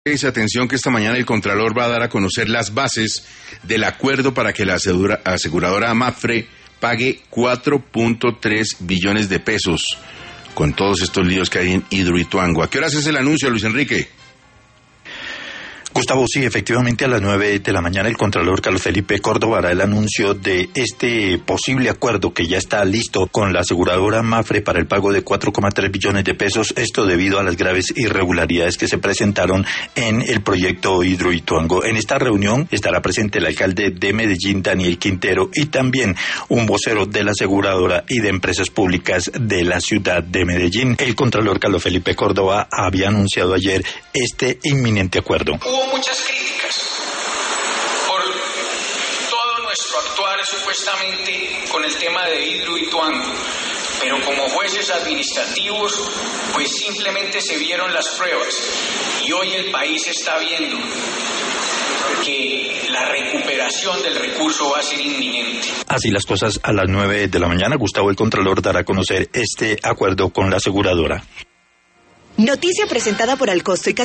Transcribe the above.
Atención que esta mañana el Contralor va a dar a conocer las bases del acuerdo para que la aseguradora Mapfre pague 4.3 billones de pesos con todos estos líos que hay en Hidroituango. ¿A qué horas es el anuncio, Luis Enrique? Gustavo, sí, efectivamente a las 9 de la mañana el Contralor Carlos Felipe Córdoba hará el anuncio de este posible acuerdo que ya está listo con la aseguradora Mapfre para el pago de 4,3 billones de pesos, esto debido a las graves irregularidades que se presentaron en el proyecto Hidroituango. En esta reunión estará presente el alcalde de Medellín, Daniel Quintero, y también un vocero de la aseguradora y de empresas públicas de la ciudad de Medellín. El Contralor Carlos Felipe Córdoba había anunciado ayer este inminente acuerdo. Hubo muchas críticas por todo nuestro actuar supuestamente con el tema de Hidroituango, pero como jueces administrativos pues simplemente se vieron las pruebas y hoy el país está viendo que la recuperación del recurso va a ser inminente. Así las cosas, a las 9 de la mañana Gustavo, el Contralor, dará a conocer este acuerdo con la aseguradora. Noticia presentada por Alcosto y